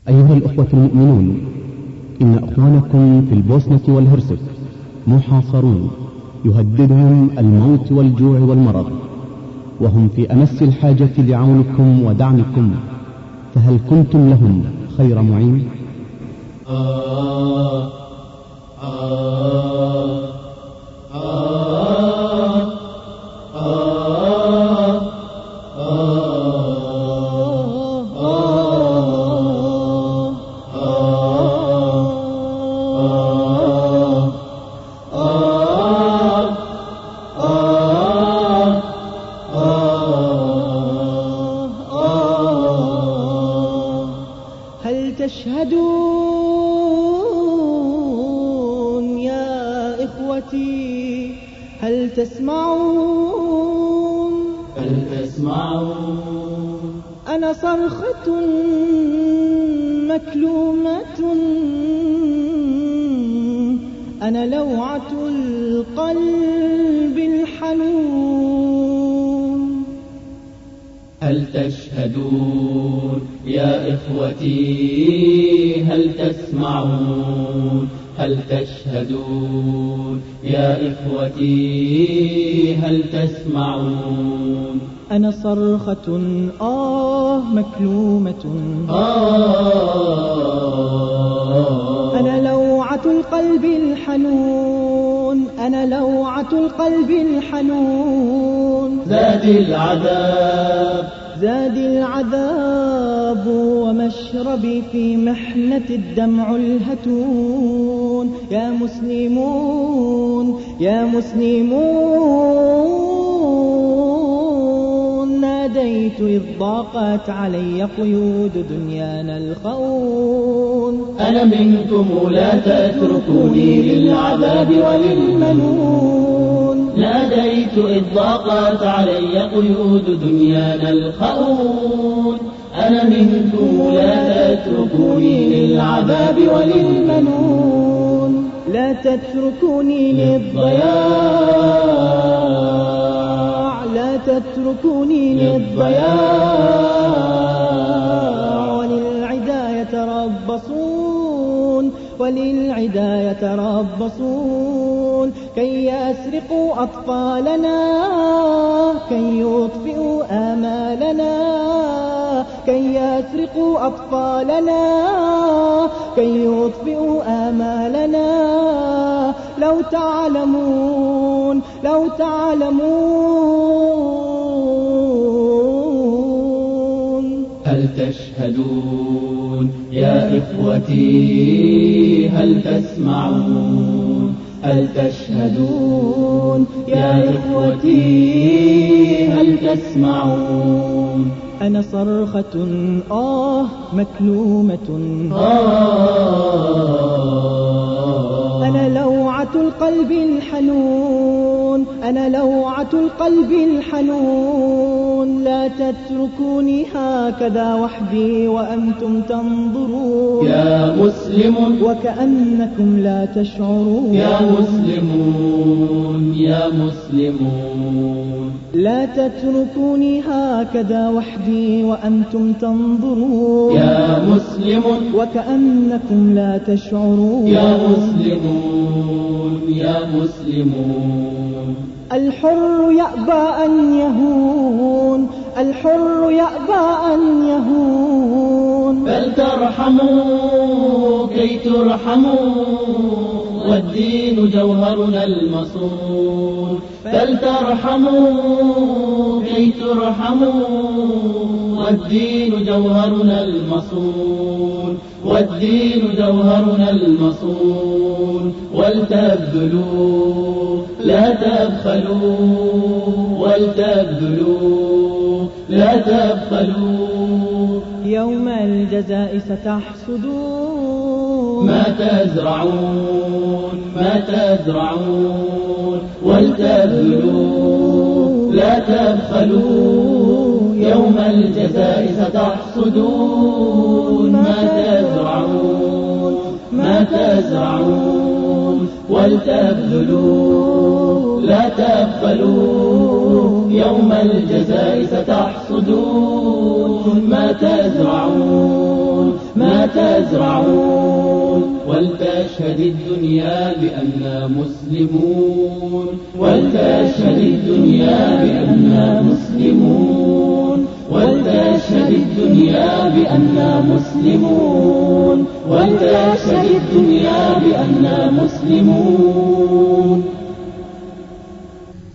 أيها الأخوة المؤمنون، إن أخوانكم في البوسنة والهرسك محاصرون، يهددهم الموت والجوع والمرض، وهم في أمس الحاجة لعونكم ودعمكم، فهل كنتم لهم خير معين؟ هل تشهدون يا إخوتي؟ هل تسمعون؟ أنا صرخة مكلومة، أنا لوعة القلب الحنون. هل تشهدون يا إخوتي؟ هل تسمعون؟ هل تشهدون يا إخوتي؟ هل تسمعون؟ أنا صرخة مكلومة، أنا لوعة القلب الحنون، أنا لوعة القلب الحنون. زاد العذاب ومشربي في محنة الدمع الهتون. يا مسلمون يا مسلمون، ناديت إذ ضاقت علي قيود دنيانا الخون. أنا منكم لا تتركوني للعذاب وللمنون، ناديت إذ ضاقت علي قيود دنيانا الخون. أنا منكم لا تتركوني للعذاب وللمنون، لا تتركوني للضياع، لا تتركوني للضياع. وللعدا يتربصون، وللعدا يتربصون، كي يسرقوا أطفالنا، كي يطفئوا آمالنا، كي يسرقوا أطفالنا، كي يطفئوا آمالنا. لو تعلمون لو تعلمون. هل تشهدون يا إخوتي؟ هل تسمعون؟ هل تشهدون يا إخوتي؟ هل تسمعون؟ أنا صرخة مكلومة، أنا لوعة القلب الحنون، أنا لوعة القلب الحنون. لا تتركوني هكذا وحدي وأنتم تنظرون. يا مسلمون وكأنكم لا تشعرون. يا مسلمون يا مسلمون، لا تتركوني هكذا وحدي وأنتم تنظرون. يا مسلمون وكأنكم لا تشعرون. يا مسلمون يا مسلمون. الحر يأبى أن يهون، الحر يأبى أن يهون. فلترحموا كي ترحموا، والدين جوهرنا المصون. فلترحموا كي ترحموا، والدين جوهرنا المصون، والدين جوهرنا المصون. ولتبذلوا لا تبخلوا، ولتبذلوا لا تبخلوا. يوم الجزاء ستحصدون ما تزرعون، ما تزرعون. ولتبذلوا لا تبخلوا، يوم الجزاء ستحصدون. ما تزرعون، ما تزرعون. ولتبذلوا لا تبخلوا، يوم الجزاء ستحصدون. ما تزرعون، ما ما تزرعون ولتشهد الدنيا بأننا مسلمون ولتشهد الدنيا بأننا مسلمون ولتشهد الدنيا بأننا مسلمون ولتشهد الدنيا بأننا مسلمون